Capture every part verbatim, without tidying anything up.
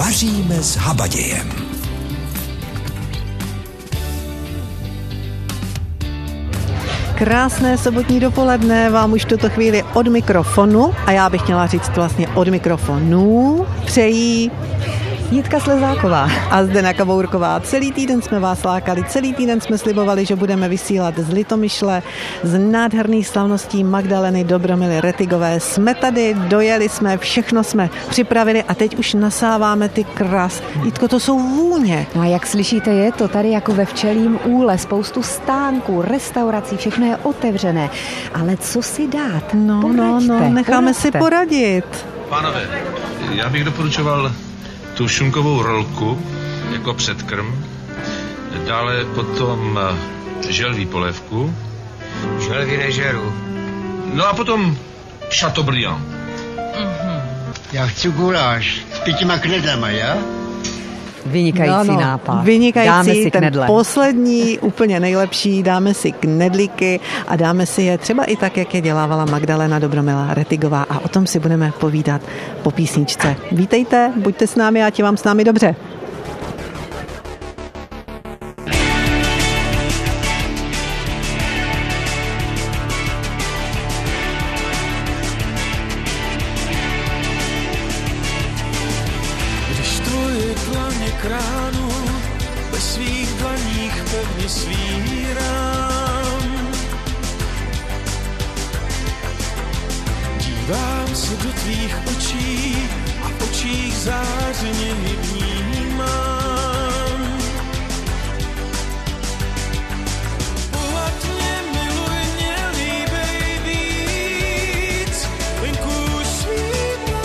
Vaříme s Habadějem. Krásné sobotní dopoledne vám už tuto chvíli od mikrofonu, a já bych měla říct vlastně od mikrofonů, přejí Jitka Slezáková a Zdena Kabourková. Celý týden jsme vás lákali, celý týden jsme slibovali, že budeme vysílat z Litomyšle, z nádherných slavností Magdaleny Dobromily Rettigové. Jsme tady, dojeli jsme, všechno jsme připravili a teď už nasáváme ty krás. Jitko, to jsou vůně. No a jak slyšíte, je to tady jako ve Včelím úle, spoustu stánků, restaurací, všechno je otevřené. Ale co si dát? No, Poraďte, no, no, necháme poraďte. si poradit. Pánové, já bych doporučoval tu šunkovou rolku jako předkrm, dále potom želví polévku. Želví nežeru. No a potom Chateaubriand. Mm-hmm. Já chci guláš s pětima knedlema, já? Vynikající no, no, nápad. Vynikající, dáme si ten knedle. poslední, úplně nejlepší, dáme si knedlíky a dáme si je třeba i tak, jak je dělávala Magdalena Dobromila Rettigová, a o tom si budeme povídat po písničce. Vítejte, buďte s námi, ať je vám s námi dobře. Kránu ve svých dlaních pevně svírám. Dívám se do tvých očí a v očích zářeně vnímám. Pohled mě, miluj mě, líbej víc, venku svítá.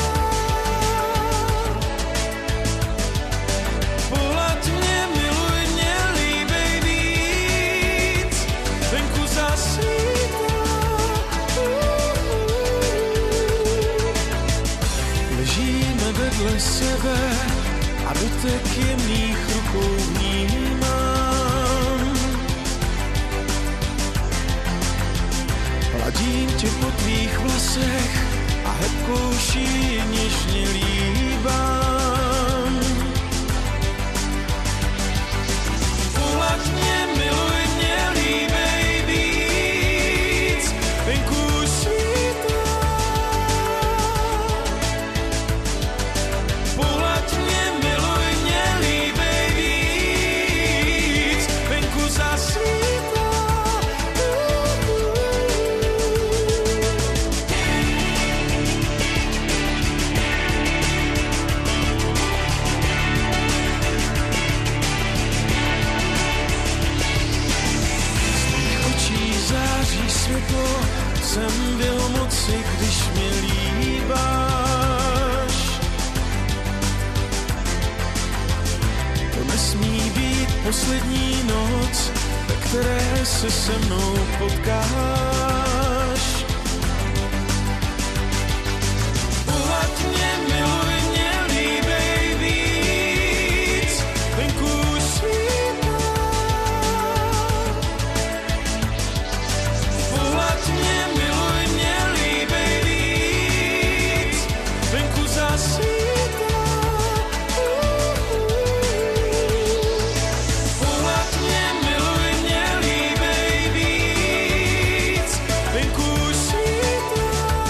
Pohled mě, miluj mě, líbej víc, venku zasvítá. Ležíme vedle sebe a dotek jemných rukou vnímám. Hladím tě po tvých vlasech a hebkou šíji něžně líbám. Pohled mě, miluj mě, líbej víc, venku svítá. Pohled mě, miluj mě, líbej víc, venku zasvítá. Září světlo, jsem byl moci, když mě líbáš. To nesmí být poslední noc, ve které se se mnou potkáš. Pohled mě, miluj mě, líbej víc, venku svítá. Pohled mě, miluj mě, líbej víc, venku zasvítá. Pohled mě, miluj mě, líbej víc, venku svítá.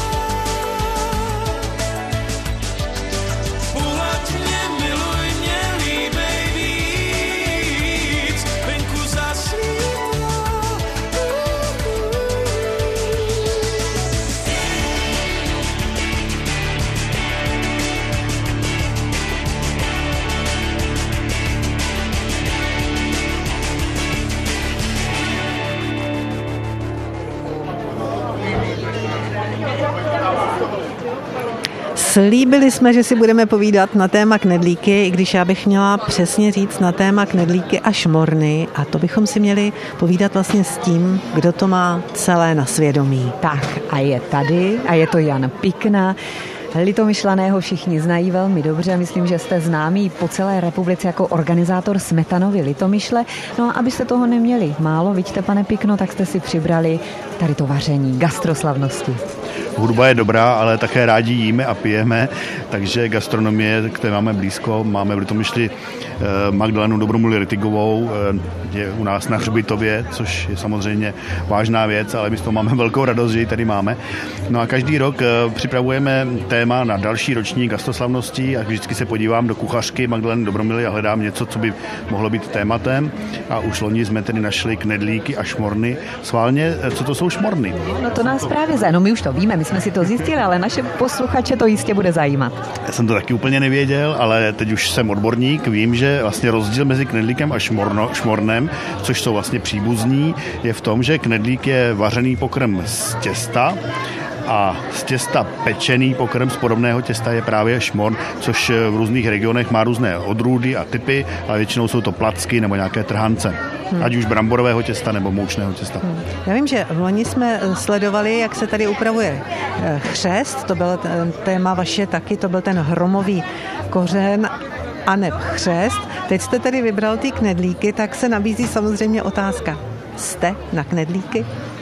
Pohled mě, miluj mě, líbej víc, venku zasvítá. Slíbili jsme, že si budeme povídat na téma knedlíky, i když já bych měla přesně říct na téma knedlíky a šmorny, a to bychom si měli povídat vlastně s tím, kdo to má celé na svědomí. Tak a je tady a je to Jan Pikna. Litomyšlaného všichni znají velmi dobře. Myslím, že jste známý po celé republice jako organizátor Smetanovy Litomyšle. No a abyste toho neměli málo, vidíte, pane Pikno, tak jste si přibrali tady to vaření, gastroslavnosti. hudba je dobrá, ale také rádi jíme a pijeme, takže gastronomie, které máme blízko, máme v Litomyšli Magdalenu Dobromily Ritigovou, je u nás na hřbitově, což je samozřejmě vážná věc, ale my z toho máme velkou radost, že ji tady máme. No a každý rok připravujeme téma na další ročník gastroslavností a vždycky se podívám do kuchařky Magdaleny Dobromily a hledám něco, co by mohlo být tématem. A už loni jsme tedy našli knedlíky a šmorny. Schválně, co to jsou šmorny? No to nás právě zajímá. No my už to víme, my jsme si to zjistili, ale naše posluchače to jistě bude zajímat. Já jsem to taky úplně nevěděl, ale teď už jsem odborník, vím, že vlastně rozdíl mezi knedlíkem a šmorno, šmornem, což jsou vlastně příbuzní, je v tom, že knedlík je vařený pokrm z těsta a z těsta pečený pokrm z podobného těsta je právě šmorn, což v různých regionech má různé odrůdy a typy, ale většinou jsou to placky nebo nějaké trhance. Hmm. Ať už bramborového těsta nebo moučného těsta. Hmm. Já vím, že v loni jsme sledovali, jak se tady upravuje chřest, to byl téma vaše taky, to byl ten hromový kořen a neb chřest. Teď jste tedy vybral ty knedlíky, tak se nabízí samozřejmě otázka. Jste na knedlíky?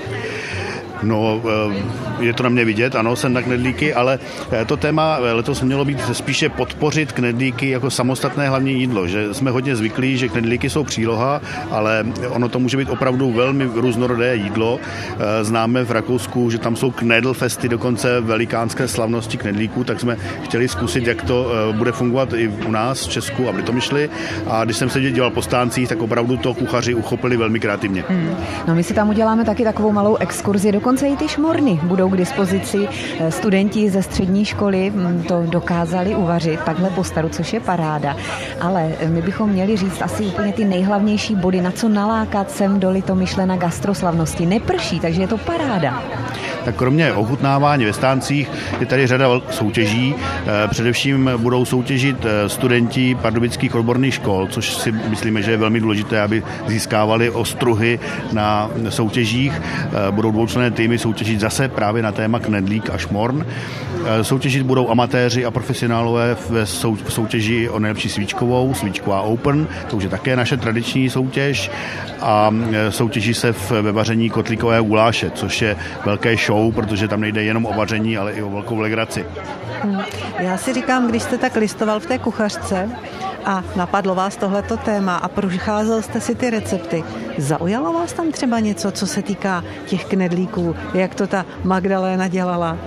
No, je to na mě vidět, ano, jsem na knedlíky, ale to téma letos mělo být spíše podpořit knedlíky jako samostatné hlavní jídlo, že jsme hodně zvyklí, že knedlíky jsou příloha, ale ono to může být opravdu velmi různorodé jídlo. Známe v Rakousku, že tam jsou knedlfesty, dokonce velikánské slavnosti knedlíků, tak jsme chtěli zkusit, jak to bude fungovat i u nás v Česku a v Litomyšli. A když jsem se dělal po stáncích, tak opravdu to kuchaři uchopili velmi kreativně. Hmm. No my si tam uděláme taky takovou malou exkurzi, dokonce i ty šmorny budou k dispozici. Studenti ze střední školy to dokázali uvařit takhle po staru, což je paráda. Ale my bychom měli říct asi úplně ty nejhlavnější body, na co nalákat sem do Litomyšle na gastroslavnosti. Neprší, takže je to paráda. Tak kromě ochutnávání ve stáncích je tady řada soutěží. Především budou soutěžit studenti pardubických odborných škol, což si myslíme, že je velmi důležité, aby získávali ostruhy na soutěžích. Budou dvoučlenné týmy soutěžit zase právě na téma knedlík a šmorn. Soutěžit budou amatéři a profesionálové v soutěži o nejlepší svíčkovou, svíčková Open, to už je také naše tradiční soutěž, a soutěží se ve vaření kotlíkové guláše, což je velké show, protože tam nejde jenom o vaření, ale i o velkou legraci. Hmm. Já si říkám, když jste tak listoval v té kuchařce a napadlo vás tohleto téma a procházel jste si ty recepty, zaujalo vás tam třeba něco, co se týká těch knedlíků, jak to ta Magdaléna dělala?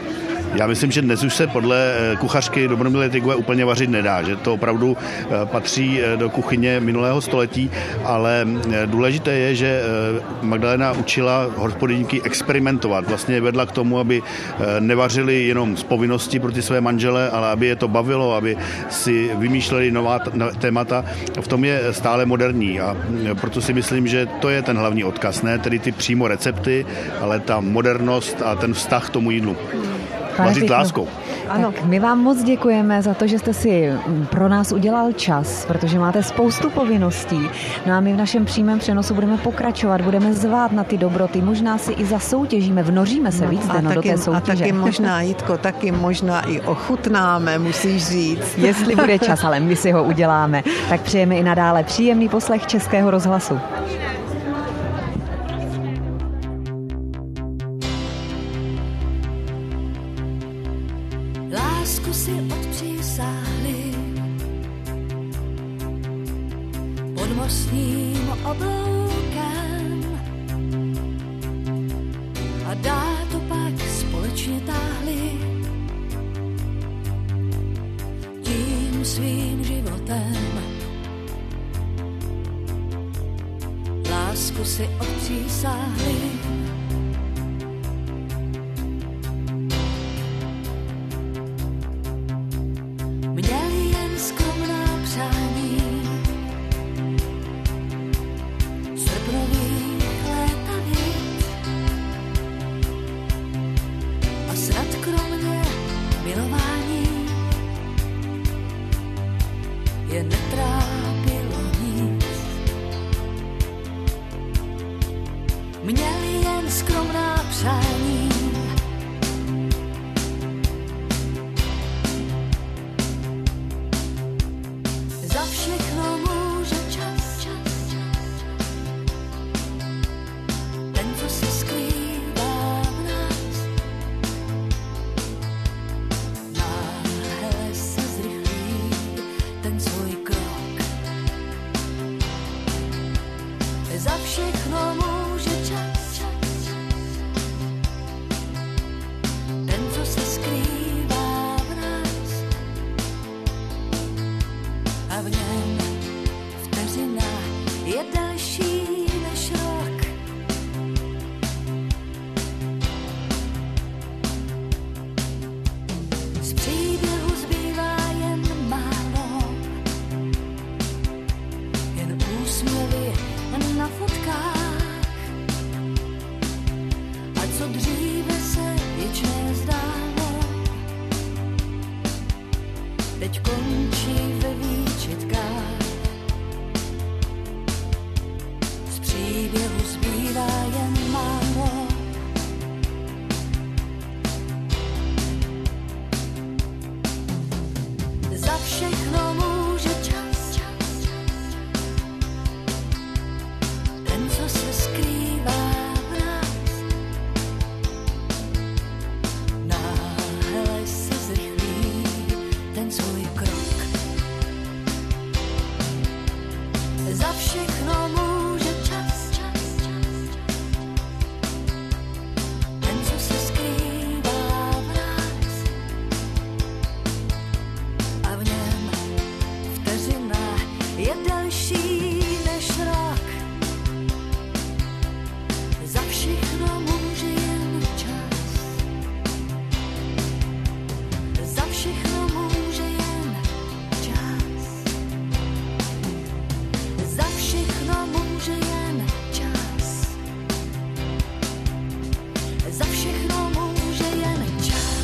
Já myslím, že dnes už se podle kuchařky Dobromily Ritigové úplně vařit nedá, že to opravdu patří do kuchyně minulého století, ale důležité je, že Magdalena učila hospodyníky experimentovat. Vlastně vedla k tomu, aby nevařili jenom z povinnosti pro ty své manžele, ale aby je to bavilo, aby si vymýšleli nová témata. V tom je stále moderní a proto si myslím, že to je ten hlavní odkaz, ne tedy ty přímo recepty, ale ta modernost a ten vztah k tomu jídlu. Vařit láskou. Ano. Tak my vám moc děkujeme za to, že jste si pro nás udělal čas, protože máte spoustu povinností. No a my v našem přímém přenosu budeme pokračovat, budeme zvát na ty dobroty, možná si i zasoutěžíme, vnoříme se no, víc no, do té soutěže. A taky možná, Jitko, taky možná i ochutnáme, musíš říct. Jestli bude čas, ale my si ho uděláme. Tak přejeme i nadále příjemný poslech Českého rozhlasu. Lásku si odpřísáhli pod mostním obloukem a dál to pak společně táhli tím svým životem. Lásku si odpřísáhli končí ve výčitkách. Z příběhu zbývá jen málo. Za všechno může čas, ten, co se skrývá v nás. Náhle si zrychlí ten svůj krok. Za všechno může čas, ten, co se skrývá v nás. A v něm vteřina je delší než rok. Za všechno může jen čas. Za všechno může jen čas. Za všechno může jen čas. Za všechno může jen čas.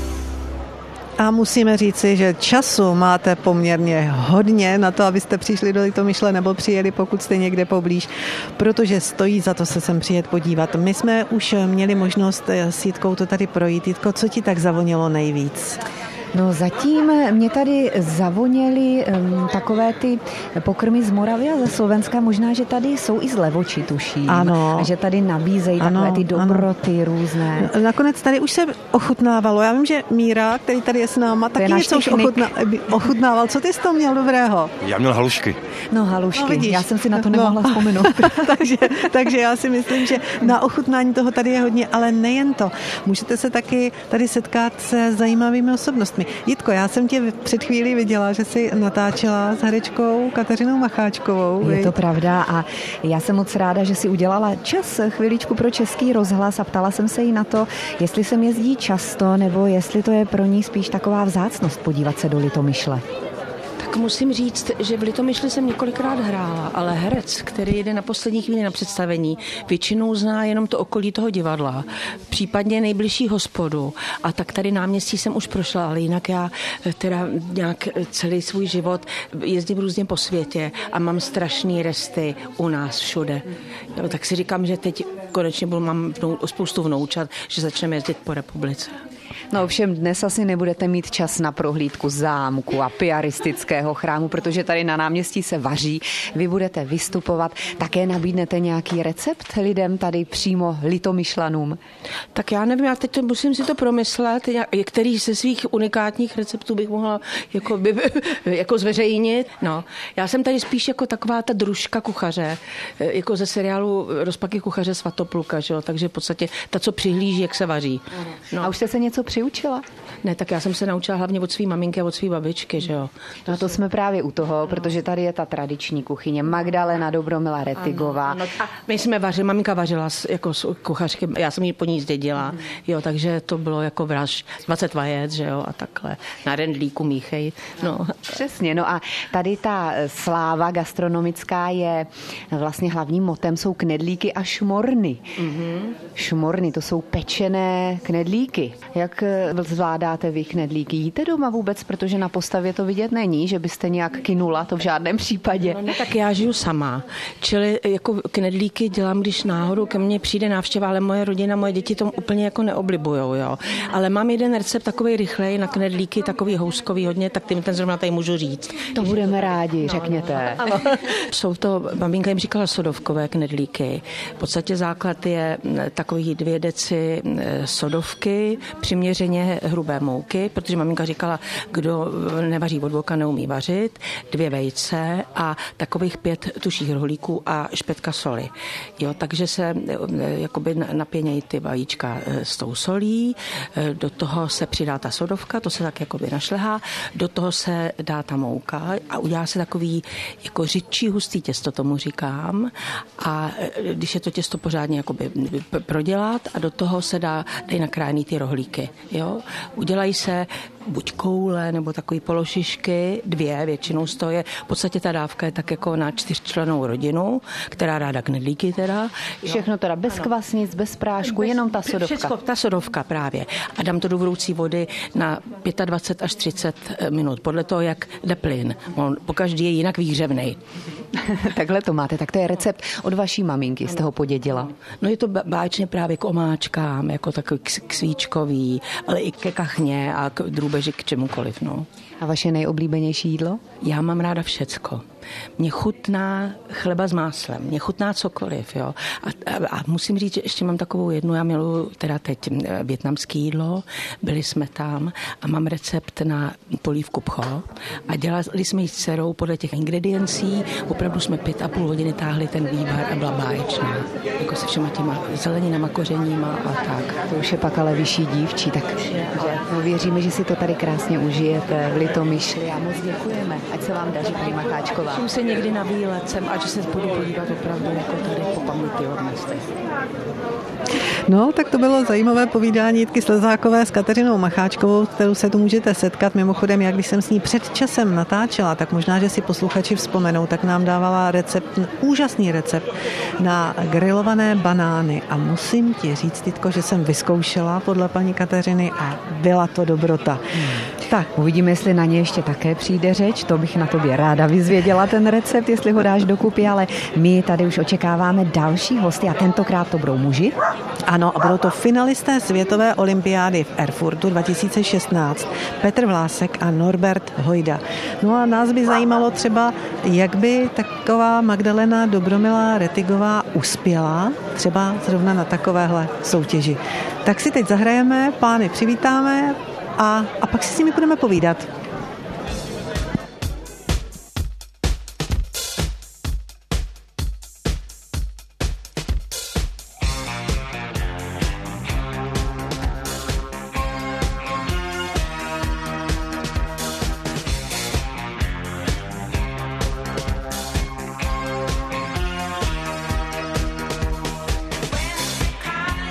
A musíme říci, že času máte poměrně hodně na to, abyste přišli do Litomyšle nebo přijeli, pokud jste někde poblíž, protože stojí za to se sem přijet podívat. My jsme už měli možnost s Jitkou to tady projít. Jitko, co ti tak zavonilo nejvíc? No zatím mě tady zavoněly um, takové ty pokrmy z Moravy a ze Slovenska. Možná, že tady jsou i z Levoči, tuším. Ano. A že tady nabízejí Ano, takové ty dobroty ano. různé. Nakonec tady už se ochutnávalo. Já vím, že Míra, který tady je s náma, je taky náš něco už technik. ochutná, ochutnával. Co ty jsi to měl dobrého? Já měl halušky. No halušky, No, vidíš. já jsem si na to nemohla No. vzpomenout. takže, takže já si myslím, že na ochutnání toho tady je hodně, ale nejen to. Můžete se taky tady setkat se zajímavými osobnostmi. Jitko, já jsem tě před chvílí viděla, že jsi natáčela s herečkou Kateřinou Macháčkovou. Je viď? to pravda a já jsem moc ráda, že si udělala čas chviličku pro Český rozhlas a ptala jsem se jí na to, jestli sem jezdí často, nebo jestli to je pro ní spíš taková vzácnost podívat se do Litomyšle. Tak musím říct, že v Litomyšli jsem několikrát hrála, ale herec, který jde na poslední chvíli na představení, většinou zná jenom to okolí toho divadla, případně nejbližší hospodu. A tak tady náměstí jsem už prošla, ale jinak já teda nějak celý svůj život jezdím různě po světě a mám strašný resty u nás všude. Jo, tak si říkám, že teď konečně budu, mám spoustu vnoučat, že začneme jezdit po republice. No ovšem dnes asi nebudete mít čas na prohlídku zámku a piaristického chrámu, protože tady na náměstí se vaří. Vy budete vystupovat. Také nabídnete nějaký recept lidem tady přímo Litomyšlanům? Tak já nevím, já teď to, musím si to promyslet, který ze svých unikátních receptů bych mohla jako, by, jako zveřejnit. No, já jsem tady spíš jako taková ta družka kuchaře, jako ze seriálu Rozpaky kuchaře Svatopluka, že jo? Takže v podstatě ta, co přihlíží, jak se vaří. No. A už jste se něco přiučila? Ne, tak já jsem se naučila hlavně od svý maminky a od svý babičky, že jo. No to jsme právě u toho, protože tady je ta tradiční kuchyně. Magdalena Dobromila Retigová. Ano, ano. My jsme vařili, maminka vařila jako kuchařky, já jsem ji po ní zdědila, jo, takže to bylo jako vraž, dvacet vajec, že jo, a takhle, na rendlíku míchej, no. Přesně, no a tady ta sláva gastronomická je vlastně hlavním motem, jsou knedlíky a šmorny. Mm-hmm. Šmorny, to jsou pečené knedlíky. Jak zvládáte vy knedlíky? Jíte doma vůbec, protože na postavě to vidět není, že byste nějak kynula, to v žádném případě. No, no tak já žiju sama, čili jako knedlíky dělám, když náhodou ke mně přijde návštěva, ale moje rodina, moje děti tomu úplně jako neoblibujou, jo. Ale mám jeden recept takovej rychlej na knedlíky, takový houskový hodně, tak tím ten zrovna tady můžu říct. To budeme rádi, řekněte. No, no. Jsou to, maminka jim říkala sodovkové knedlíky. V podstatě základ je takový dvě deci sodovky, přiměřeně hrubé mouky, protože maminka říkala, kdo nevaří od voka, neumí vařit, dvě vejce a takových pět tuších rohlíků a špetka soli. Jo, takže se jakoby napěnějí ty vajíčka s tou solí, do toho se přidá ta sodovka, to se tak jakoby našlehá, do toho se dá ta mouka a udělá se takový jako řidčí hustý těsto, tomu říkám, a když je to těsto pořádně jakoby prodělat a do toho se dá, dají nakrájený ty rohlíky. Jo? Udělají se buď koule, nebo takový pološišky, dvě, většinou z toho je, v podstatě ta dávka je tak jako na čtyřčlennou rodinu, která ráda knedlíky teda. Všechno teda bez ano. kvasnic, bez prášku, bez, jenom ta sodovka. Všechno, ta sodovka právě. A dám to do vroucí vody na dvacet pět až třicet minut, podle toho, jak jde plyn. On pokaždý je jinak výhřevnej. Takhle to máte, tak to je recept od vaší maminky, z toho podědila. No je to báječně právě k omáčkám, jako takový k svíčkový, ale i ke kachně a k drůbeži k čemukoliv, no. A vaše nejoblíbenější jídlo? Já mám ráda všecko. Mně chutná chleba s máslem, mně chutná cokoliv, jo. A, a, a musím říct, že ještě mám takovou jednu, já miluji teda teď vietnamské jídlo, byli jsme tam a mám recept na polívku pcho a dělali jsme ji s dcerou podle těch ingrediencí, opravdu jsme pět a půl hodiny táhli ten vývar a byla báječná, jako se všema těma zeleninama, kořeníma a tak. To už je pak ale vyšší dívčí, tak ale věříme, že si to tady krásně užijete v Litomyšli a moc děkujeme, ať se vám daří, paní Macháčková. Těším se někdy na výlet sem a že se budu podívat opravdu jako tady po pamětihodnostech. No, tak to bylo zajímavé povídání Jitky Slezákové s Kateřinou Macháčkovou, kterou se tu můžete setkat. Mimochodem, jak když jsem s ní před časem natáčela, tak možná, že si posluchači vzpomenou, tak nám dávala recept, úžasný recept na grilované banány. A musím ti říct, Jitko, že jsem vyzkoušela podle paní Kateřiny a byla to dobrota. Hmm. Tak, uvidíme, jestli na ně ještě také přijde řeč, to bych na tobě ráda vyzvěděla ten recept, jestli ho dáš dokupy, ale my tady už očekáváme další hosty a tentokrát to budou muži. Ano, a budou to finalisté světové olympiády v Erfurtu dva tisíce šestnáct. Petr Vlásek a Norbert Hojda. No a nás by zajímalo třeba, jak by taková Magdalena Dobromilá Rettigová uspěla třeba zrovna na takovéhle soutěži. Tak si teď zahrajeme, pány přivítáme a, a pak si s nimi budeme povídat.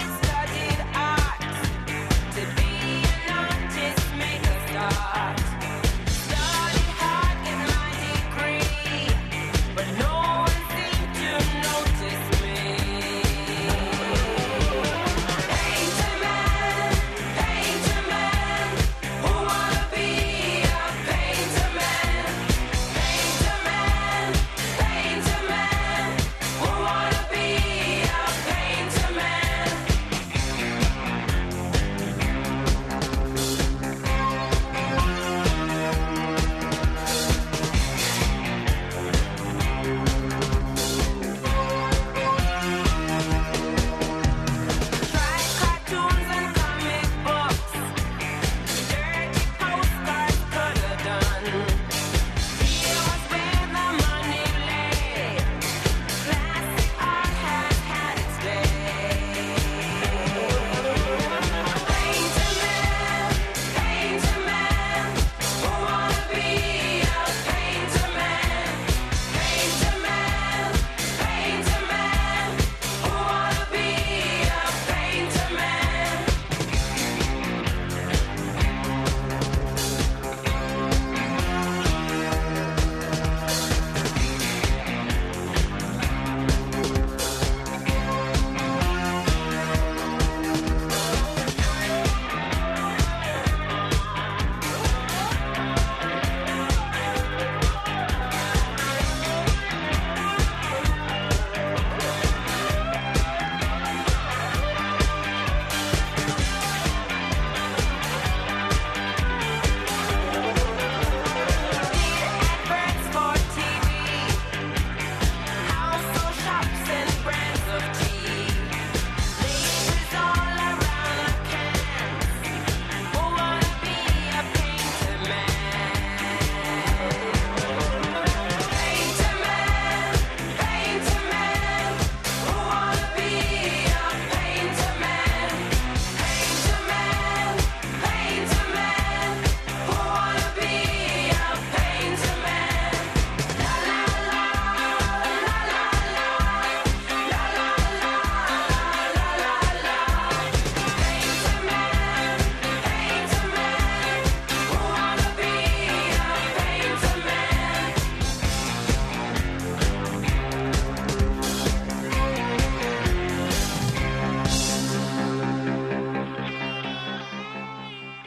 Start.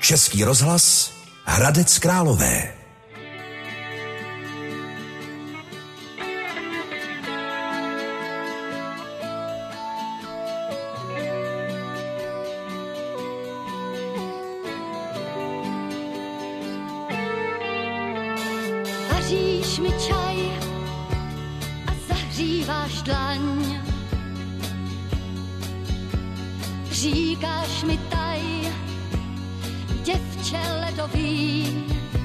Český rozhlas, Hradec Králové. Vaříš mi čaj a zahříváš dlaň. Říkáš mi taj, děvče ledový.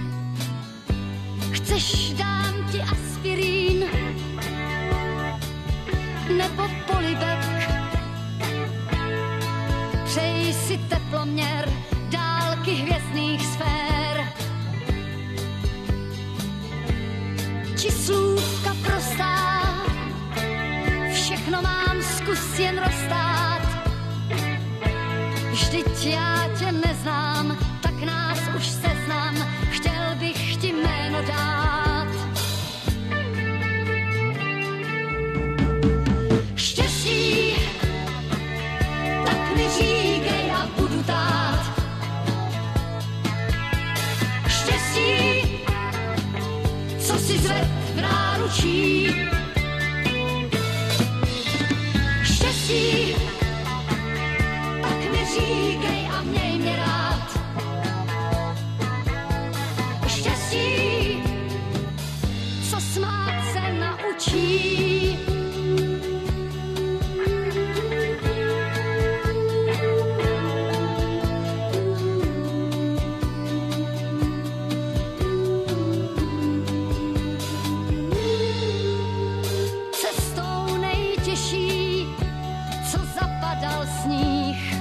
Chceš, dám ti aspirín nebo polibek. Přeji si teploměr dálky hvězdných sfér. Číslůvka prostá, všechno mám, zkus jen roztát. Vždyť já tě neznám, tak nás už seznam, chtěl bych ti jméno dát. Štěstí, tak mi říkej a budu tát. Štěstí, co si zved v náručí. Štěstí, tak mi říkej a měj mě rád. Štěstí, co smát se naučí. Cestou nejtěžší, co zapadal sníh,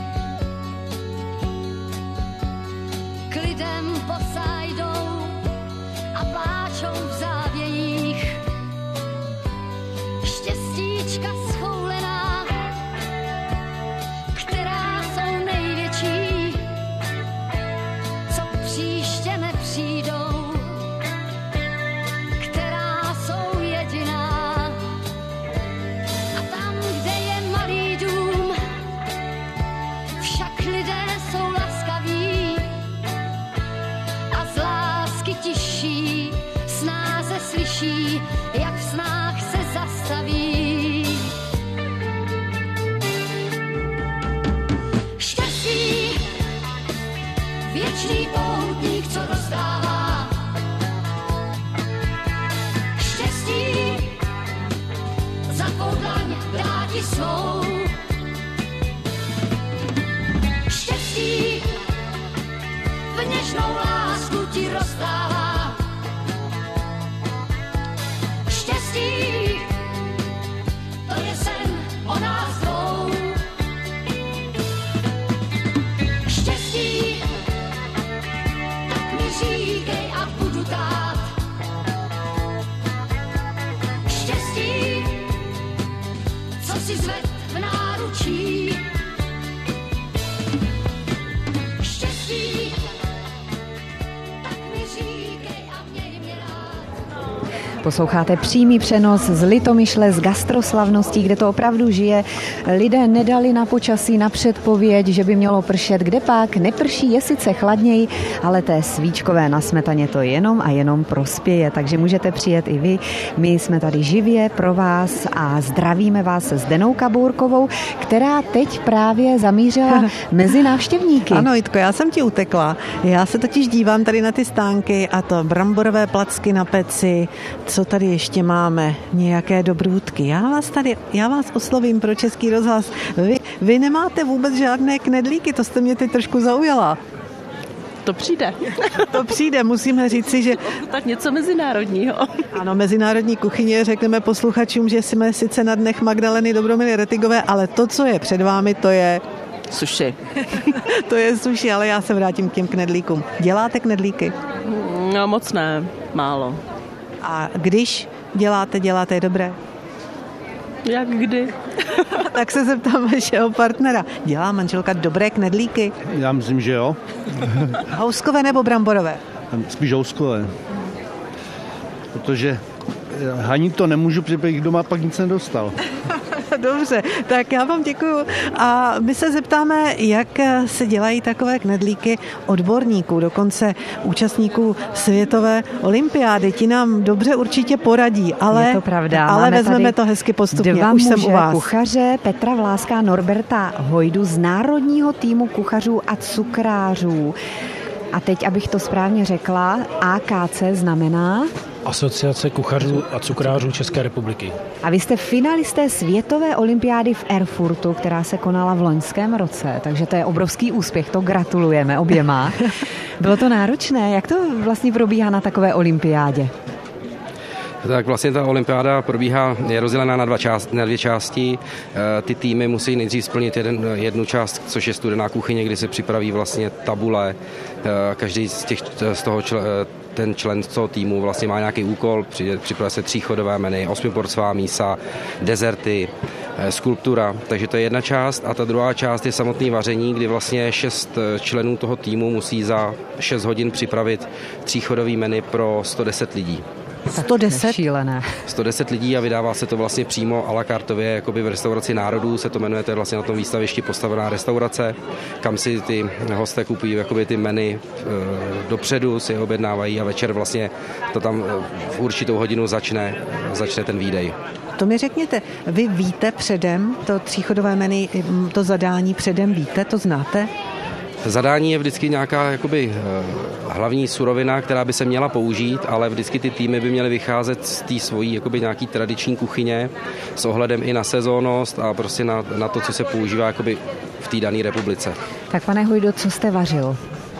k lidem posajdou a pláčou v závějích. Štěstíčka schoulená, která jsou největší, co příště nepřijdou, která jsou jediná. A tam, kde je malý dům, však lidé jsou laskaví a z lásky tiší snáze slyší, jak v snách se zastaví. Štěstí, věčný poutník, co rozdává. Štěstí, za tvou dlaň vráti svou. Štěstí, v něžnou lásku ti rozdává. Štěstí, to je sen o nás dvou. Štěstí, tak mi říkej a budu tát. Štěstí, co si zved v náručí. Štěstí, tak mi říkej a měj mě rád. Posloucháte přímý přenos z Litomyšle, z gastroslavností, kde to opravdu žije. Lidé nedali na počasí, na předpověď, že by mělo pršet. Kde pak neprší, je sice chladněji, ale té svíčkové na smetaně to jenom a jenom prospěje. Takže můžete přijet i vy. My jsme tady živě pro vás a zdravíme vás s Zdenou Kabourkovou, která teď právě zamířila mezi návštěvníky. Ano, Jitko, já jsem ti utekla. Já se totiž dívám tady na ty stánky a to bramborové placky na peci. Co tady ještě máme? Nějaké dobrůdky. Já vás tady, já vás oslovím pro Český rozhlas. Vy, vy nemáte vůbec žádné knedlíky, to jste mě teď trošku zaujala. To přijde. To přijde, musíme říci, že... Tak něco mezinárodního. Ano, mezinárodní kuchyně, řekneme posluchačům, že jsme sice na dnech Magdaleny Dobromily Retigové, ale to, co je před vámi, to je... Suši. To je suši, ale já se vrátím k těm knedlíkům. Děláte knedlíky? No moc ne, málo. A když děláte, děláte je dobré? Jak kdy? Tak se zeptám vašeho partnera. Dělá manželka dobré knedlíky? Já myslím, že jo. Houskové nebo bramborové? Spíš houskové. Protože haní to nemůžu, protože bych doma pak nic nedostal. Dobře, tak já vám děkuju. A my se zeptáme, jak se dělají takové knedlíky odborníků, dokonce účastníků světové olympiády. Ti nám dobře určitě poradí, ale, je to pravda. ale vezmeme to hezky postupně. Dva Už muže, jsem u vás. kuchaře Petra Vláska a Norberta Hojdu z Národního týmu kuchařů a cukrářů. A teď, abych to správně řekla, A K C znamená? Asociace kuchařů a cukrářů České republiky. A vy jste finalisté světové olympiády v Erfurtu, která se konala v loňském roce, takže to je obrovský úspěch, to gratulujeme oběma. Bylo to náročné, jak to vlastně probíhá na takové olympiádě? Tak vlastně ta olympiáda probíhá, je rozdělená na, dva část, na dvě části. Ty týmy musí nejdřív splnit jeden, jednu část, což je studená kuchyně, kdy se připraví vlastně tabule. Každý z, těch, z toho čl, ten člen z toho týmu vlastně má nějaký úkol, připravuje se tříchodové menu, osmiporcová mísa, dezerty, skulptura, takže to je jedna část a ta druhá část je samotné vaření, kdy vlastně šest členů toho týmu musí za šest hodin připravit tříchodový menu pro sto deset lidí. sto deset? Šílené. sto deset lidí a vydává se to vlastně přímo à la cartově, jakoby v restauraci národů se to jmenuje, to je vlastně na tom výstavišti postavená restaurace, kam si ty hosté kupují jakoby ty menu e, dopředu, si je objednávají a večer vlastně to tam v určitou hodinu začne, začne ten výdej. To mi řekněte, vy víte předem, to tříchodové menu, to zadání předem víte, to znáte? Zadání je vždycky nějaká jakoby hlavní surovina, která by se měla použít, ale vždycky ty týmy by měly vycházet z té svojí jakoby nějaký tradiční kuchyně s ohledem i na sezónnost a prostě na, na to, co se používá jakoby v té dané republice. Tak pane Hojdo, co jste vařil?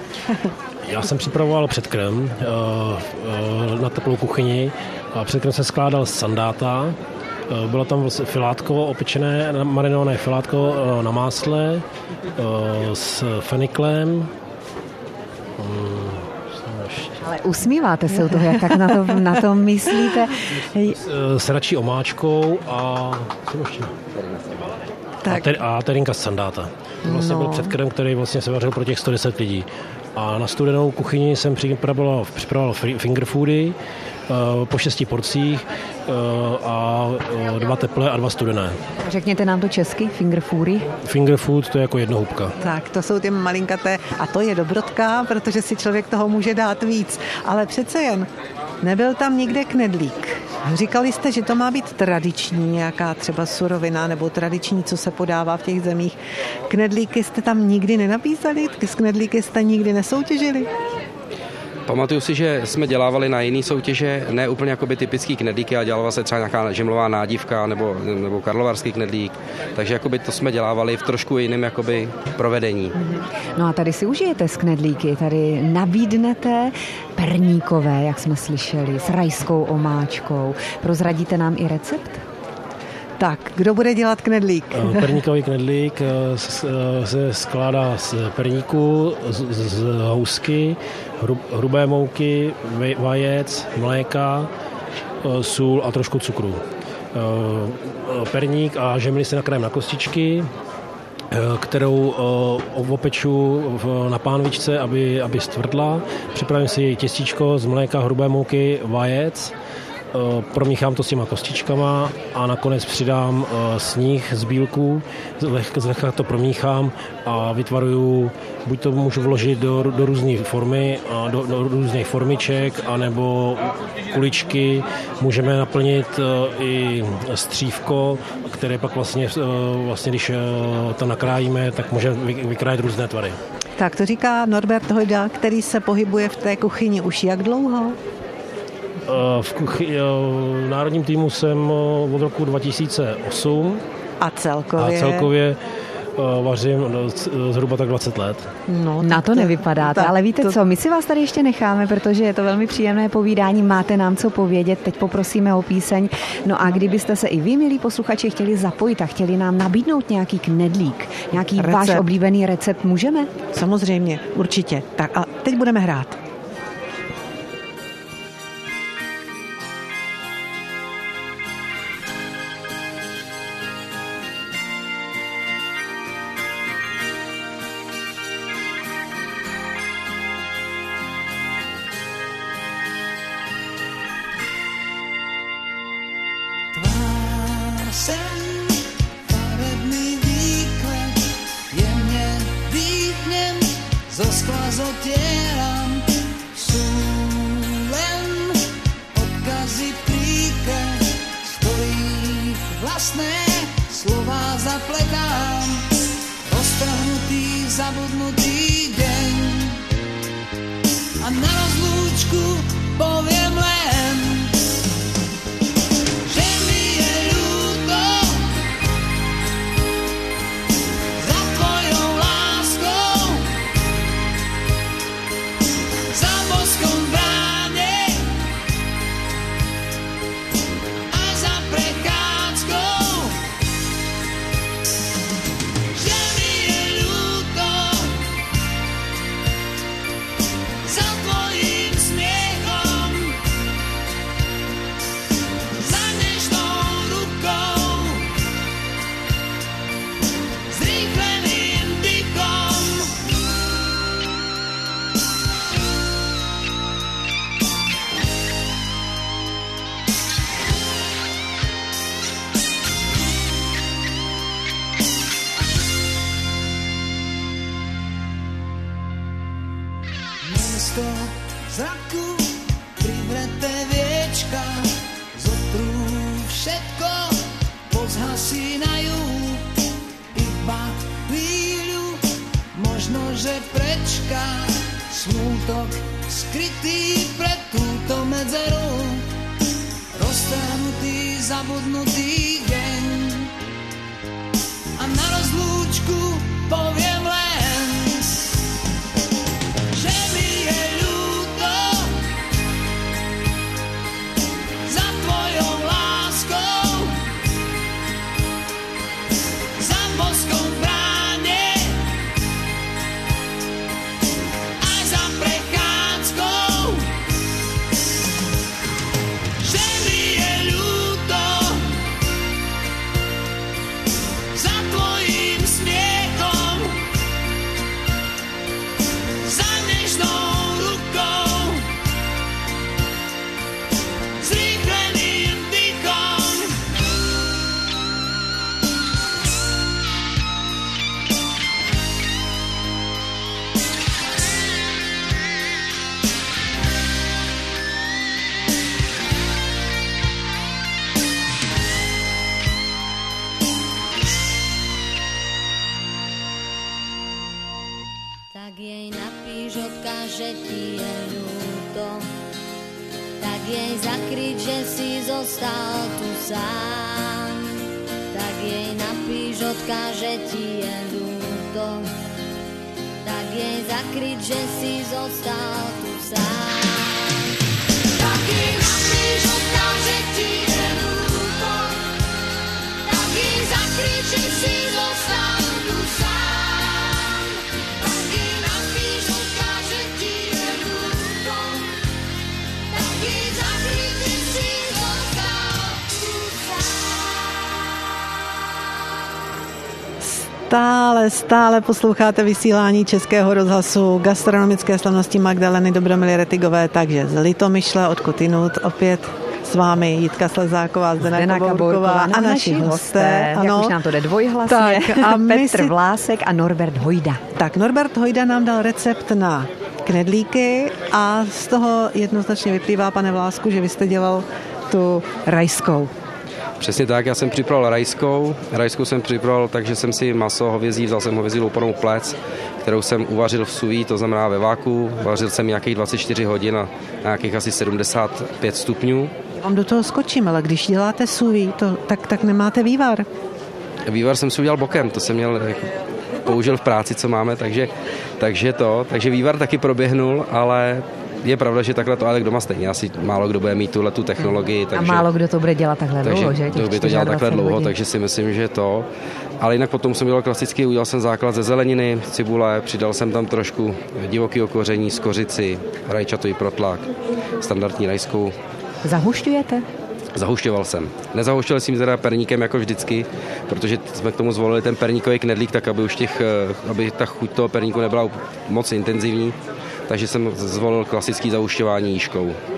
Já jsem připravoval předkrm na teplou kuchyni. Předkrm se skládal z sandáta. Bylo tam vlastně filátko opečené, marinované filátko na másle s feniklem. Ale usmíváte se u toho, jak tak na to, na to myslíte? S račí omáčkou a tak. a terinka z sandáta. To vlastně no. byl předkrm, který vlastně se vařil pro těch sto deset lidí. A na studenou kuchyni jsem připravoval, připravoval finger foody po šesti porcích a dva teplé a dva studené. Řekněte nám to česky, finger foody? Finger food, to je jako jednohubka. Tak, to jsou ty malinkaté a to je dobrotka, protože si člověk toho může dát víc. Ale přece jen, nebyl tam nikde knedlík. Říkali jste, že to má být tradiční nějaká třeba surovina nebo tradiční, co se podává v těch zemích. Knedlíky jste tam nikdy nenabízeli? S knedlíky jste nikdy nesoutěžili? Pamatuju si, že jsme dělávali na jiné soutěže, ne úplně jakoby typický knedlíky, ale dělala se třeba nějaká žemlová nádivka nebo, nebo karlovarský knedlík, takže jakoby to jsme dělávali v trošku jiném jakoby provedení. No a tady si užijete z knedlíky, tady nabídnete perníkové, jak jsme slyšeli, s rajskou omáčkou. Prozradíte nám i recept? Tak, kdo bude dělat knedlík? Perníkový knedlík se skládá z perníku, z, z housky, hrubé mouky, vajec, mléka, sůl a trošku cukru. Perník a žemli se nakrájím na kostičky, kterou opeču na pánvičce, aby, aby stvrdla. Připravím si těstíčko z mléka, hrubé mouky, vajec, promíchám to s těma kostičkama a nakonec přidám sníh z bílků, zlehka to promíchám a vytvaruju, buď to můžu vložit do, do různé formy, do, do různých formiček, anebo kuličky. Můžeme naplnit i střívko, které pak vlastně, vlastně když to nakrájíme, tak můžeme vykrájet různé tvary. Tak to říká Norbert Hojda, který se pohybuje v té kuchyni už jak dlouho? V, kuchy, v národním týmu jsem od roku dva tisíce osm. A celkově? A celkově vařím zhruba tak dvacet let. No, na to nevypadáte, ale víte to... co, my si vás tady ještě necháme, protože je to velmi příjemné povídání, máte nám co povědět, teď poprosíme o píseň. No a kdybyste se i vy, milí posluchači, chtěli zapojit a chtěli nám nabídnout nějaký knedlík, nějaký recept. Váš oblíbený recept, můžeme? Samozřejmě, určitě. Tak a teď budeme hrát. do skla zotieram, sú len odkazy príkaz, z ktorých vlastné slová zapletám. Roztrhnutý, zabudnutý deň a na rozlúčku poviem len, že mi je ľúto za tvojou láskou, za boskom v bráne a za prechádzkou, že mi je ľúto za tvojím smiechom, za nežnou rukou, s rýchleným dychom. Miesto zraku, privreté viečka, zotrú všetko, pozhasínajú. Iba chvíľu, možno, že prečká smútok skrytý pred túto medzeru. Roztrhnutý, zabudnutý deň a na rozlúčku poviem len, že mi je ľúto za tvojou láskou, za boskom v bráne aj za prechádzkou, že mi je ľúto za tvojím smiechom, za nežnou rukou, s rýchleným dychom. Tak jej napíš, odkáže ti je ľúto, tak jej zakryť, že si zostal tu sám. Tak jej napíš, odkáže ti je ľúto, tak jej zakryť, že si zostal tu sám. Tak jej napíš, odkáže ti je ľúto, tak jej zakryť, že si zostal tu sám. Stále, stále posloucháte vysílání Českého rozhlasu, gastronomické slavnosti Magdaleny Dobromily Retigové, takže z Litomyšle, odkud jinut, opět s vámi Jitka Slezáková, Zdena Kabourková a naši hosté. Ano. Jak už nám to jde dvojhlasně, tak, a Petr si... Vlásek a Norbert Hojda. Tak, Norbert Hojda nám dal recept na knedlíky a z toho jednoznačně vyplývá, pane Vlásku, že vy jste dělal tu rajskou. Přesně tak, já jsem připravil rajskou. Rajskou jsem připravil, takže jsem si maso hovězí, vzal jsem hovězí loupanou plec, kterou jsem uvařil v sous vide, to znamená ve váku. Vařil jsem nějakých dvacet čtyři hodin na nějakých asi sedmdesát pět stupňů. Já vám do toho skočím, ale když děláte sous vide, to, tak, tak nemáte vývar. Vývar jsem si udělal bokem, to jsem měl použil v práci, co máme, takže, takže to, takže vývar taky proběhnul, ale je pravda, že takhle to ale doma stejně asi málo kdo bude mít tuhle tu technologii. Takže, a málo kdo to bude dělat takhle takže, dlouho, že? To by to dělal takhle dlouho, hodin. Takže si myslím, že to. Ale jinak potom jsem dělal klasicky, udělal jsem základ ze zeleniny, cibule, přidal jsem tam trošku divokého koření z kořici, rajčatový protlak, standardní rajskou. Zahušťujete? Zahušťoval jsem. Nezahušťoval jsem teda perníkem jako vždycky, protože jsme k tomu zvolili ten perníkový knedlík, tak aby už těch, aby ta chuť toho perníku nebyla moc intenzivní. Takže jsem zvolil klasické zahušťování jížkou.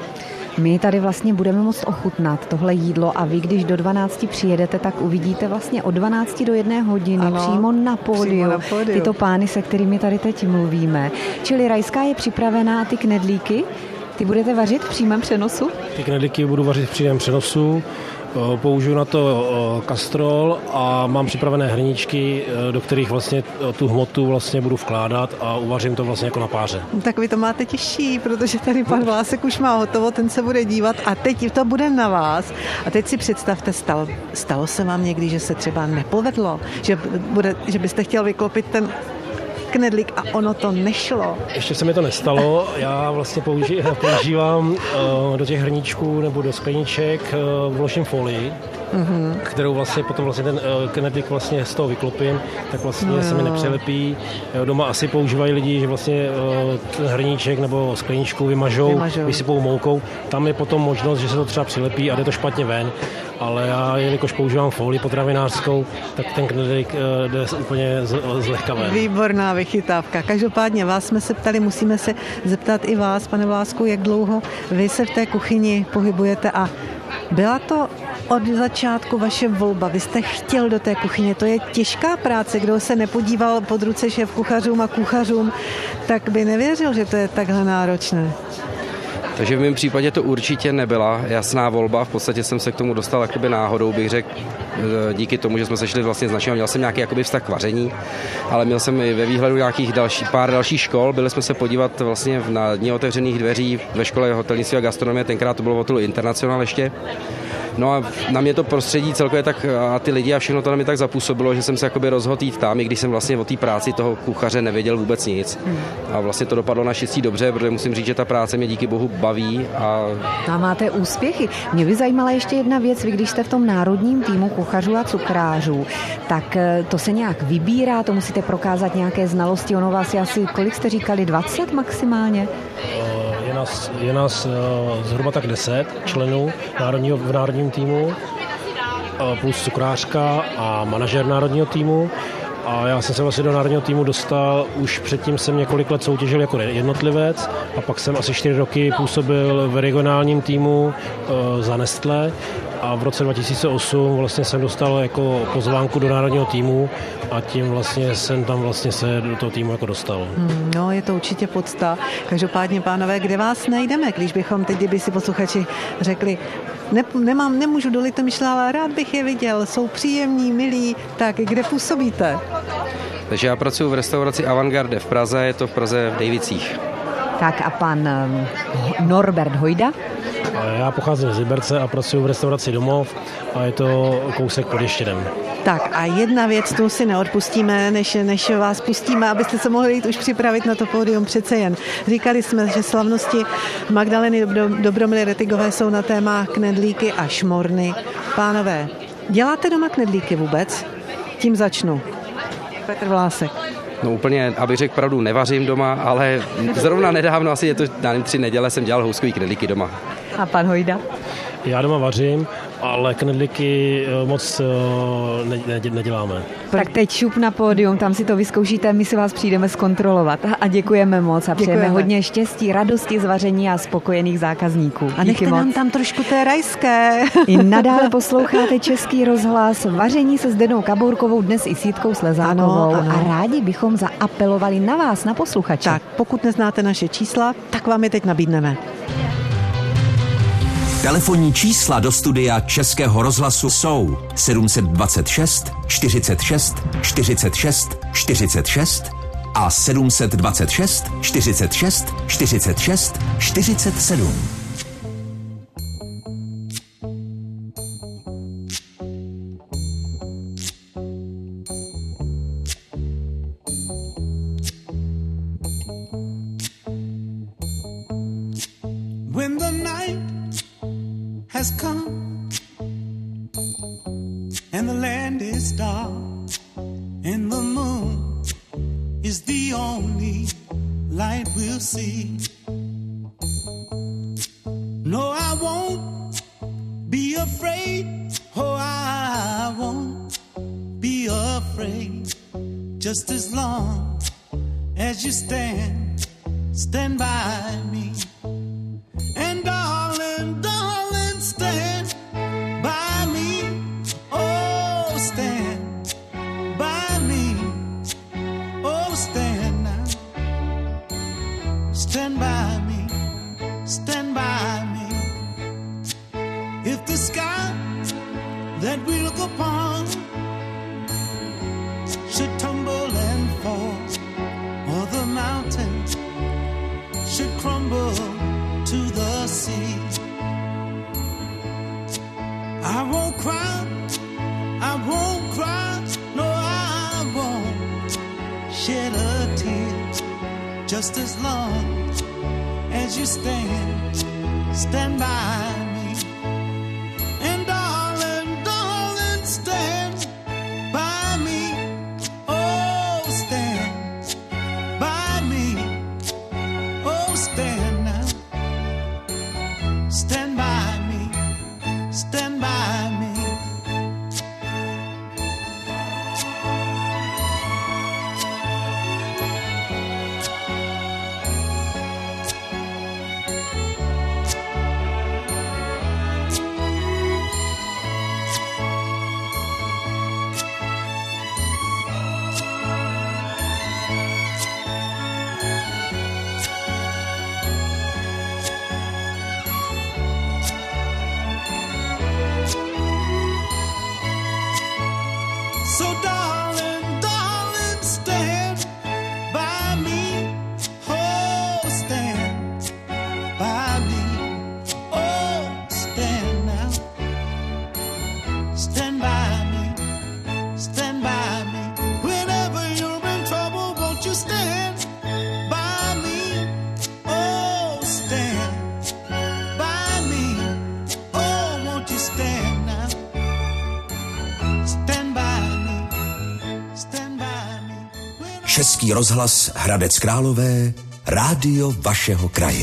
My tady vlastně budeme moct ochutnat tohle jídlo a vy, když do dvanácti přijedete, tak uvidíte vlastně od dvanácti do jedné hodiny ano, přímo na pódiu na pódiu tyto pány, se kterými tady teď mluvíme. Čili rajská je připravená a ty knedlíky, ty budete vařit v přímém přenosu? Ty knedlíky budu vařit v přímém přenosu. Použiju na to kastrol a mám připravené hrníčky, do kterých vlastně tu hmotu vlastně budu vkládat a uvařím to vlastně jako na páře. Tak vy to máte těžší, protože tady pan Vlásek už má hotovo, ten se bude dívat a teď to bude na vás. A teď si představte, stalo, stalo se vám někdy, že se třeba nepovedlo, že, bude, že byste chtěl vyklopit ten knedlík a ono to nešlo. Ještě se mi to nestalo, já vlastně použi, používám uh, do těch hrníčků nebo do skleniček uh, vložím folii, mm-hmm. kterou vlastně potom vlastně ten uh, knedlík vlastně z toho vyklopím, tak vlastně no, se mi nepřelepí. Doma asi používají lidi, že vlastně uh, ten hrníček nebo skleničku vymažou, vymažou, vysypou moukou. Tam je potom možnost, že se to třeba přilepí a jde to špatně ven. Ale já, jelikož používám folii potravinářskou, tak ten knedlík uh, jde úplně z, zlehka ven. Výborná vychytávka. Každopádně vás jsme se ptali, musíme se zeptat i vás, pane Vlásku, jak dlouho vy se v té kuchyni pohybujete a byla to od začátku vaše volba. Vy jste chtěl do té kuchyně. To je těžká práce. Kdo se nepodíval pod ruce šéf kuchařům a kuchařům, tak by nevěřil, že to je takhle náročné. Takže v mém případě to určitě nebyla jasná volba. V podstatě jsem se k tomu dostal jakoby náhodou, bych řekl, díky tomu, že jsme se šli vlastně značně. Měl jsem nějaký jakoby vztah k vaření, ale měl jsem i ve výhledu nějakých další, pár dalších škol. Byli jsme se podívat vlastně na dní otevřených dveří ve škole hotelnictví a gastronomie. Tenkrát to bylo v hotelu International ještě. No a na mě to prostředí celkově tak a ty lidi a všechno to na mě tak zapůsobilo, že jsem se jakoby rozhodl jít tam, i když jsem vlastně o té práci toho kuchaře nevěděl vůbec nic. A vlastně to dopadlo naštěstí dobře, protože musím říct, že ta práce mě díky bohu baví. A, a máte úspěchy. Mě by zajímala ještě jedna věc, vy když jste v tom národním týmu kuchařů a cukrářů, tak to se nějak vybírá, to musíte prokázat nějaké znalosti, ono vás je asi, kolik jste říkali, dvacet maximálně? Je nás, je nás zhruba tak deset členů národního, v národním týmu, plus cukrářka a manažer národního týmu. A já jsem se vlastně do národního týmu dostal, už předtím jsem několik let soutěžil jako jednotlivec a pak jsem asi čtyři roky působil v regionálním týmu e, za Nestlé a v roce dva tisíce osm vlastně jsem dostal jako pozvánku do národního týmu a tím vlastně jsem tam vlastně se do toho týmu jako dostal. Hmm, no, je to určitě podsta. Každopádně, pánové, kde vás najdeme, když bychom teď, kdyby si posluchači řekli, ne, nemám, nemůžu do Litomyšle, ale rád bych je viděl, jsou příjemní, milí, tak kde působíte? Takže já pracuji v restauraci Avantgarde v Praze, je to v Praze v Dejvicích. Tak a pan Norbert Hojda? Já pocházím z Liberce a pracuji v restauraci Domov a je to kousek pod Ještědem. Tak a jedna věc, tu si neodpustíme, než, než vás pustíme, abyste se mohli jít už připravit na to pódium přece jen. Říkali jsme, že slavnosti Magdaleny Dobromily Retigové jsou na téma knedlíky a šmorny. Pánové, děláte doma knedlíky vůbec? Tím začnu. Petr Vlásek. No úplně, aby řekl pravdu, nevařím doma, ale zrovna nedávno, asi je to, já nevím, tři neděle jsem dělal houskový knedlíky doma. A pan Hojda? Já doma vařím, ale knedlíky moc ne, ne, neděláme. Tak teď šup na pódium, tam si to vyzkoušíte, my si vás přijdeme zkontrolovat. A děkujeme moc a přejeme děkujeme. Hodně štěstí, radosti z vaření a spokojených zákazníků. A nechte nám tam trošku té rajské. I nadále posloucháte Český rozhlas, vaření se Zdenou Kabourkovou, dnes i s Jitkou Slezákovou. Ano, ano. A rádi bychom zaapelovali na vás, na posluchače. Tak, pokud neznáte naše čísla, tak vám je teď nabídneme. Telefonní čísla do studia Českého rozhlasu jsou sedm dvacet šest, čtyřicet šest, čtyřicet šest, čtyřicet šest a sedm dvacet šest, čtyřicet šest, čtyřicet šest, čtyřicet sedm. When the night has come and the land is dark and the moon is the only light we'll see. No, I won't be afraid. Oh, I won't be afraid. Just as long as you stand, stand by me. And darling, the sky that we look upon should tumble and fall, or the mountains should crumble to the sea, I won't cry, I won't cry, no, I won't shed a tear, just as long as you stand, stand by me. And darling, darling, stand by me. Oh, stand by me. Oh, stand now. Stand by me. Stand by me. So darling, darling, stand by me. Oh, stand by me. Oh, stand now. Stand by me. Stand by me. Whenever you're in trouble, won't you stand by me? Oh, stand by me. Oh, won't you stand now? Stand by me. Stand by me. Český rozhlas Hradec Králové, rádio vašeho kraje.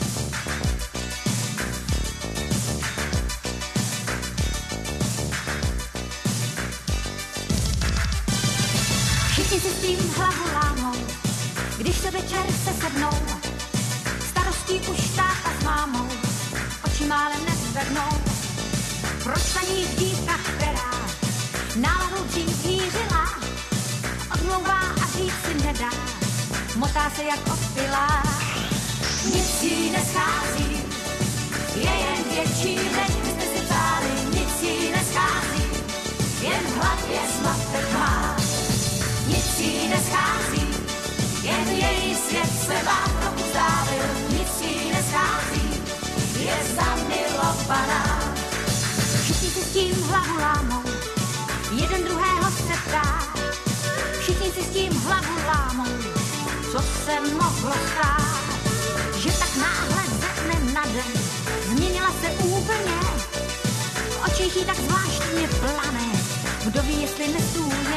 Všichni si s tím hlavu lámou, když se večer se sednou. Starostí už táta s mámou, oči málem nezvednou. Proč na ní dívka, která náladu dřív hýřila, odmlouvá a říct si nedá, motá se jak opilá. Nic jí neschází, je jen větší, než byste si přáli. Nic jí neschází, jen v hlavě zmatek má. Nic jí neschází, jen její svět se vám trochu zdálil. Nic jí neschází, je zamilovaná. Všichni si s tím hlavu lámou, jeden druhého se ptá. Všichni si s tím hlavu lámou, co se mohlo stát. Že tak náhle ze dne na den změnila se úplně. V očích jí tak zvláštně plané, kdo ví, jestli nesůně.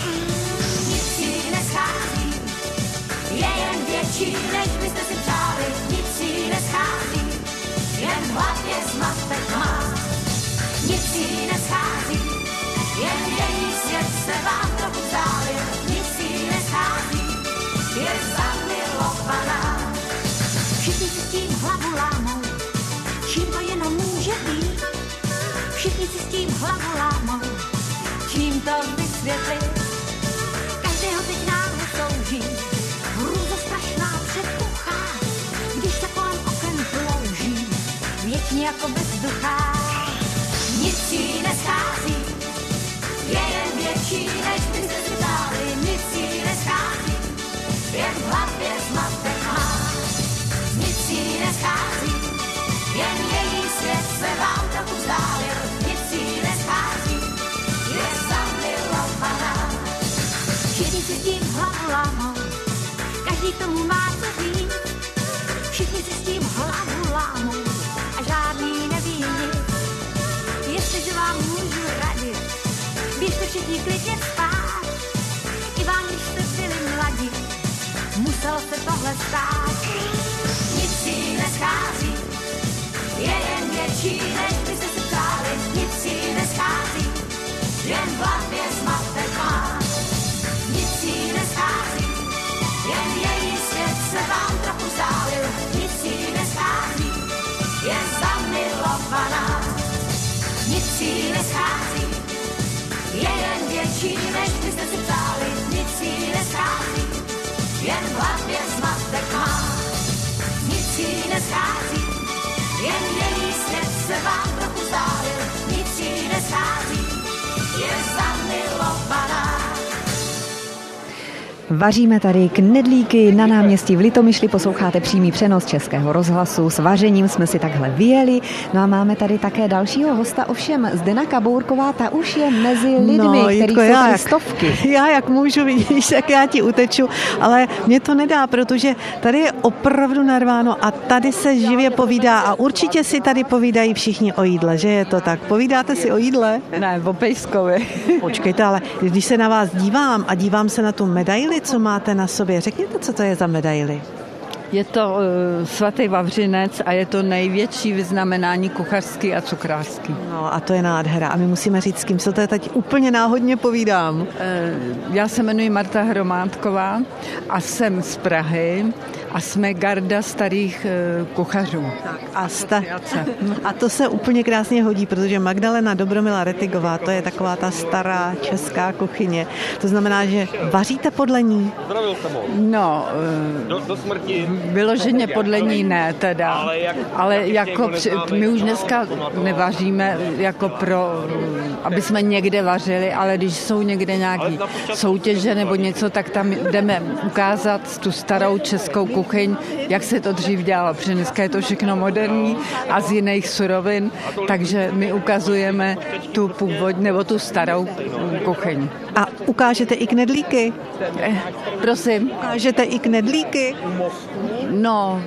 Nic jí neschází, je jen větší, než byste si přáli. Nic jí neschází, jen v hlavě zmatek má. Nic jí neschází, jen její svět se vám trochu vzdálil. Nic jí neschází, je zamilovaná. Všichni si s tím hlavu lámou, čím to jenom může být. Všichni si s tím hlavu lámou, čím to vysvětlit. Každého teď náhle souží, hrůza strašná předpuchá, když se kolem oken plouží, věčně jako bezduchá. Nic jí neschází, je jen větší, než byste si dáli. Nic jí neschází, jen v hlavě zmatek má. Nic jí neschází, jen její svět se vám trochu vzdálil. Nic jí neschází, je zamilovaná. Všichni si s tím hlavu lámou, každý tomu má co říct. Všichni si s tím hlavu lámou a žádný neví nic. Jestliže vám můžu radit, běžte všichni klidně spát. I vám, když jste byli mladí, muselo se tohle stát. Nic jí neschází, je jen větší, než byste si přáli. Nic jí neschází, jen v hlavě zmatek má. Nic jí neschází, jen její svět se vám trochu vzdálil. Nic jí neschází, je zamilovaná. Nic jí neschází, je jen větší, než byste si přáli. Nic jí neschází, jen v hlavě zmatek má. Nic jí neschází, jen její svět se vám trochu vzdálil. Vaříme tady knedlíky na náměstí v Litomyšli, posloucháte přímý přenos Českého rozhlasu, s vařením jsme si takhle vyjeli, no a máme tady také dalšího hosta, ovšem Zdena Kabourková, ta už je mezi lidmi, no, kterých Jitko, jsou já tady jak, stovky. Já jak můžu, vidíš, tak já ti uteču, ale mě to nedá, protože tady je opravdu narváno a tady se živě povídá a určitě si tady povídají všichni o jídle, že je to tak? Povídáte si o jídle? Ne, o pejskovi. Počkejte, ale když se na vás dívám a dívám se na tu medaili, co máte na sobě, řekněte, co to je za medaili? Je to uh, svatý Vavřinec a je to největší vyznamenání kuchařský a cukrářský. No a to je nádhera. A my musíme říct, s kým se to teď úplně náhodně povídám. Uh, já se jmenuji Marta Hromádková a jsem z Prahy a jsme garda starých uh, kuchařů. Tak a, sta- a to se úplně krásně hodí, protože Magdalena Dobromila Rettigová, to je taková ta stará česká kuchyně. To znamená, že vaříte podle ní? No, uh, do, do smrti. Vyloženě podle ní ne teda, ale, jak, ale jako při, my už dneska nevaříme jako pro, aby jsme někde vařili, ale když jsou někde nějaké soutěže nebo něco, tak tam jdeme ukázat tu starou českou kuchyň, jak se to dřív dělalo, protože dneska je to všechno moderní a z jiných surovin, takže my ukazujeme tu původní nebo tu starou kuchyň. A ukážete i knedlíky? Eh, prosím. Ukážete i knedlíky? No,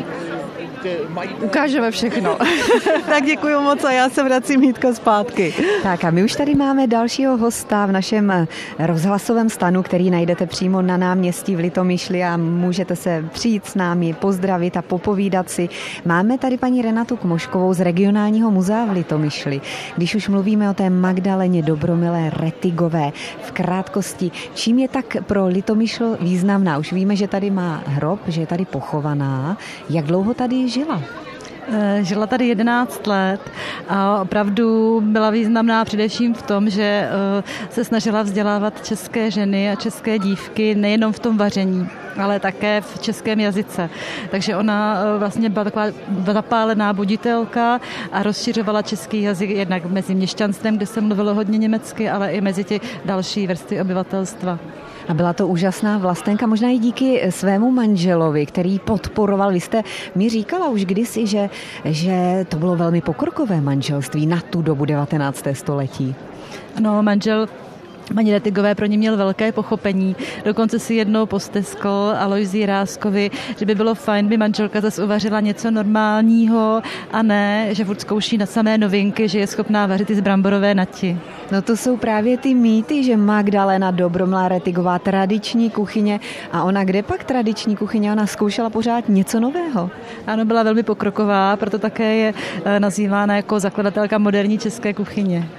ukážeme všechno. Tak děkuji moc a já se vracím, Jitko, zpátky. Tak a my už tady máme dalšího hosta v našem rozhlasovém stanu, který najdete přímo na náměstí v Litomyšli a můžete se přijít s námi, pozdravit a popovídat si. Máme tady paní Renatu Kmoškovou z Regionálního muzea v Litomyšli. Když už mluvíme o té Magdaleně Dobromilé Rettigové, v krátkosti, čím je tak pro Litomyšl významná? Už víme, že tady má hrob, že je tady pochovaná. Jak dlouho tady žila? Žila tady jedenáct let a opravdu byla významná především v tom, že se snažila vzdělávat české ženy a české dívky nejenom v tom vaření, ale také v českém jazyce. Takže ona vlastně byla taková zapálená buditelka a rozšiřovala český jazyk jednak mezi měšťanstvem, kde se mluvilo hodně německy, ale i mezi ty další vrstvy obyvatelstva. A byla to úžasná vlastenka, možná i díky svému manželovi, který podporoval. Vy jste mi říkala už kdysi, že, že to bylo velmi pokrokové manželství na tu dobu devatenáctého století. No, manžel paní Rettigové pro ní měl velké pochopení. Dokonce si jednou posteskl Alojzii Rázkovi, že by bylo fajn, by manželka zase uvařila něco normálního a ne, že furt zkouší na samé novinky, že je schopná vařit i z bramborové nati. No to jsou právě ty mýty, že Magdalena Dobromilá Rettigová tradiční kuchyně a ona kde pak tradiční kuchyně? Ona zkoušela pořád něco nového. Ano, byla velmi pokroková, proto také je nazývána jako zakladatelka moderní české kuchyně.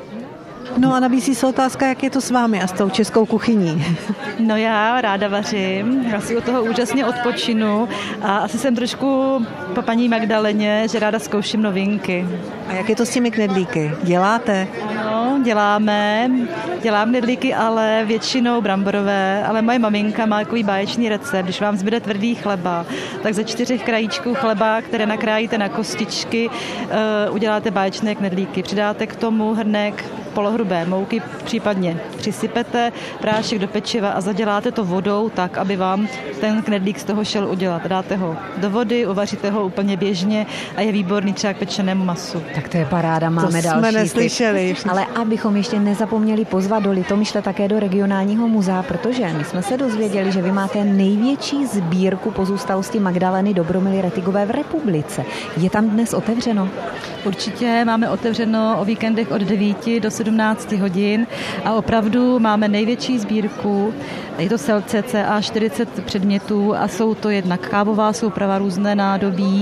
No a nabízí se otázka, jak je to s vámi a s tou českou kuchyní. No já ráda vařím, já si od toho úžasně odpočinu a asi jsem trošku po paní Magdaleně, že ráda zkouším novinky. A jak je to s těmi knedlíky? Děláte? Ano, děláme. Dělám knedlíky, ale většinou bramborové, ale moje maminka má takový báječný recept. Když vám zbyde tvrdý chleba, tak ze čtyřech krajíčků chleba, které nakrájíte na kostičky, uh, uděláte báječné knedlíky. Přidáte k tomu hrnek polohrubé mouky, případně přisypete prášek do pečiva a zaděláte to vodou tak, aby vám ten knedlík z toho šel udělat. Dáte ho do vody, uvaříte ho úplně běžně a je výborný třeba k pečenému masu. Tak to je paráda, máme to další jsme neslyšeli. Typ. Ale abychom ještě nezapomněli pozvat do Litomyšle také do Regionálního muzea, protože my jsme se dozvěděli, že vy máte největší sbírku pozůstalosti Magdaleny Dobromily Rettigové v republice. Je tam dnes otevřeno? Určitě máme otevřeno o víkendech od devíti do sedmnácti hodin a opravdu máme největší sbírku. Je to cca čtyřicet předmětů a jsou to jednak kávová souprava, různé nádobí,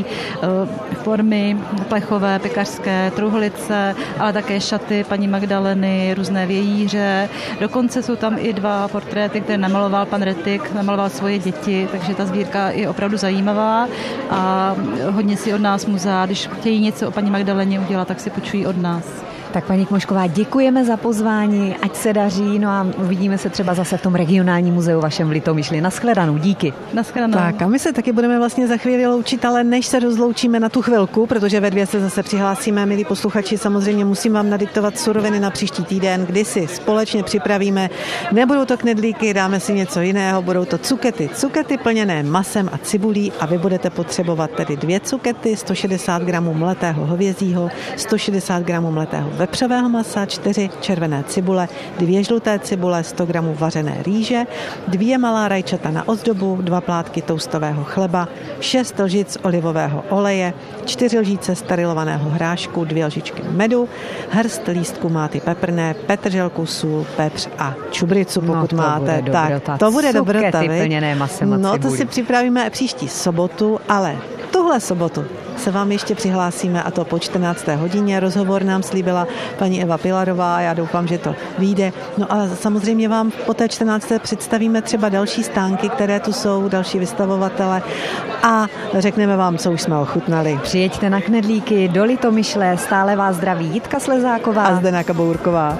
formy plechové, pekařské, truhlice, ale také šaty paní Magdaleny, různé vějíře. Dokonce jsou tam i dva portréty, které namaloval pan Rettig, namaloval svoje děti, takže ta sbírka je opravdu zajímavá a hodně si od nás muzea, když chtějí něco o paní Magdaleně udělat, tak si počují od nás. Tak paní Kmošková, děkujeme za pozvání, ať se daří, no a uvidíme se třeba zase v tom regionálním muzeu vašem v Litomyšli. Naschledanou, díky. Naschledanou. Tak a my se taky budeme vlastně za chvíli loučit, ale než se rozloučíme na tu chvilku, protože ve dvě se zase přihlásíme, milí posluchači, samozřejmě musím vám nadiktovat suroviny na příští týden, kdy si společně připravíme, nebudou to knedlíky, dáme si něco jiného, budou to cukety. Cukety plněné masem a cibulí a vy budete potřebovat tedy dvě cukety, sto šedesát gramů mletého hovězího, sto šedesát gramů mletého vepřového masa, čtyři červené cibule, dvě žluté cibule, sto gramů vařené rýže, dvě malá rajčata na ozdobu, dva plátky toustového chleba, šest lžic olivového oleje, čtyři lžíce sterilovaného hrášku, dvě lžičky medu, hrst lístků máty peprné, petrželku, sůl, pepř a čubricu, pokud no, to máte. Bude dobrota. Tak, to bude dobrota. Plněné masem a no to cibulí. si připravíme příští sobotu, ale tuhle sobotu se vám ještě přihlásíme, a to po čtrnácté hodině. Rozhovor nám slíbila paní Eva Pilarová, já doufám, že to vyjde. No a samozřejmě vám po té čtrnácté představíme třeba další stánky, které tu jsou, další vystavovatele a řekneme vám, co už jsme ochutnali. Přijeďte na knedlíky do Litomyšle, stále vás zdraví Jitka Slezáková a Zdena Kabourková.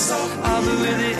I'll be with you